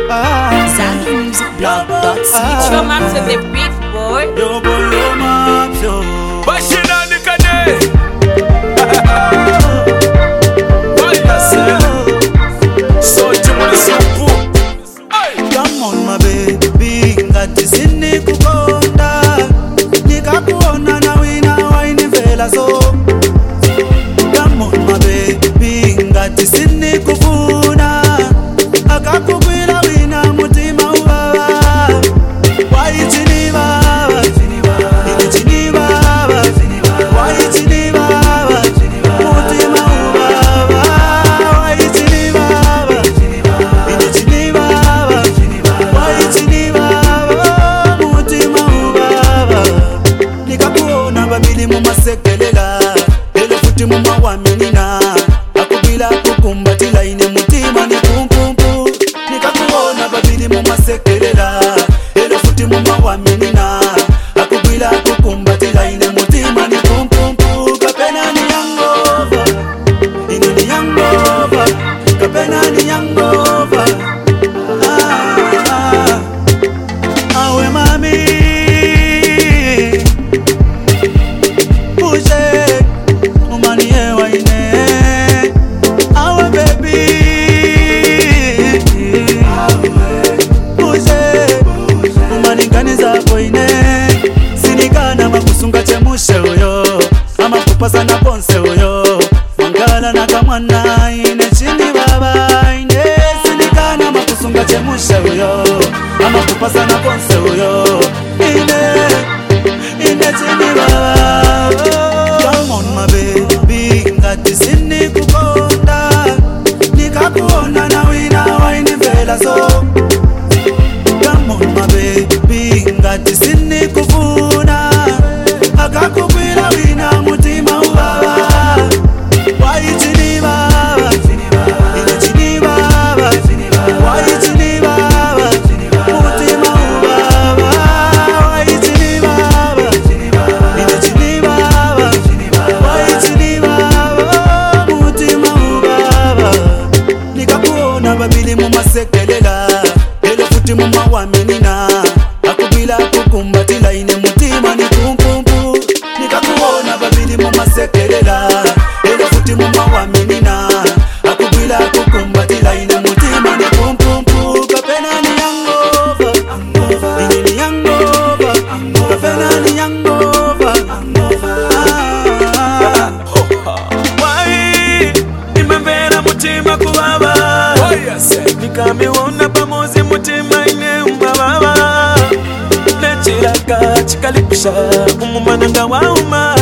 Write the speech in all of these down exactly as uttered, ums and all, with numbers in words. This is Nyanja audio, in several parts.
Zambia Music Blog dot c o. It's your man to the beat, boy. Yo, boy, yo, maps, yo. Bashina Nikane. So Jimmy Supu. Come on, my baby, ngati sini kukonda. Nikakuona na wina waini vela so. Come on, my baby, ngati sini kufuna. Akakubila wina mutima ubaba. Why chini baba? Ini chini baba. Why chini baba? Mutima ubaba. Why chini baba? Ini chini baba. Why chini baba? Mutima ubaba. Nikakuona babili mumasekelela. Lelo futi mumawamenina. Akubila kukumbatila ine mutima ni kumpumpu. Nikakuona babili mumasekelela. Lelo futi mumawamenina. Akubila kukumbatila ine mutima ni kumpumpu. Kapena ni yangova. Ini ni yangova. Kapena ni yangova. Ah, ah. Awe mami Pushe Umani ewa ine Awe baby Pushe Umani gani zako ine Sinikana makusunga chemushe uyo Ama kupasa na ponse uyo Mangala na kamwana ine chini baba ine Sinikana makusunga chemushe uyo Ama kupasa na ponse uyo Ine Ine chini baba Come on my baby Ngati sini kukonda Nikakuona na wina waini vela so Come on my baby Ngati sini kufuna Akakubila wina mutima ubaba Why chini baba Ine chini baba Why chini baba Mutima ubaba Why chini baba Ine chini baba Why chini baba Mutima ubaba Nikakuona babili mumasekelela Lelo futi mumawamenina Akubila kukumbatila ine mutima ni kumpumpu Nikakuona babili mumasekelela Lelo futi mumawamenina Akubila kukumbatila ine mutima ni kumpumpu Kapena ni yangova Ini ni yangova Kapena ni yangova Ah, Why? Nimembera mutima kubaba. Nikamiona pamozi mutima ine umbababa. Nechiraka chikalikusha umumananga wauma.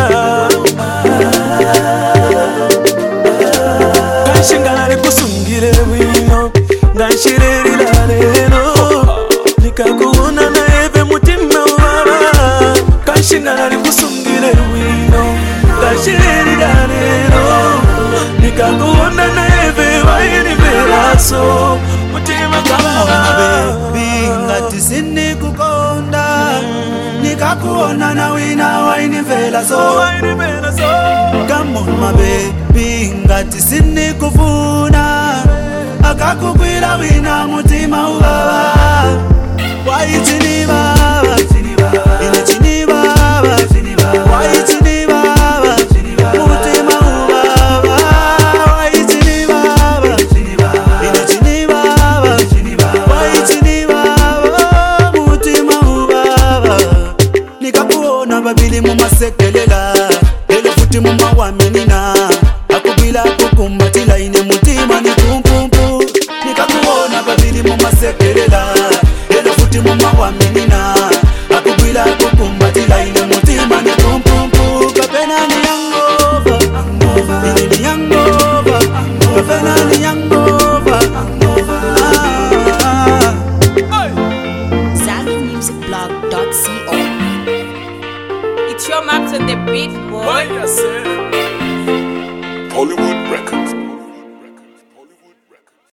Kanshingana kusungire wino. Ndanshirira lero. Nikakuona na eve mutima ubaba. Kanshingana kusungire wino. Ndanshirira lero. Nikakuona na eve waini velaso. Mutima kababa. baby ngati sini kukonda Nikakuona na wina waini vela so Waini velaso. Come on my baby ngati sini kufuna Akakubila wina mutima ubaba Why chini baba Ine chini baba Why chini baba Mutima ubaba Why chini baba Ine chini baba Why chini baba Mutima ubaba Nikakuona babili mumasekelela Lelo futi mumawamenina Akubila kukumbatila ine mutima ni kumpumpu Nikakuona babili mumasekelela Lelo futi mumawamenina Akubila kukumbatila ine mutima ni kumpumpu Kapena ni yangova Ini ni yangova Kapena ni yangova Ah, ah. Zambia Music Blog dot c o. It's your man to the beat, boy. Why you say?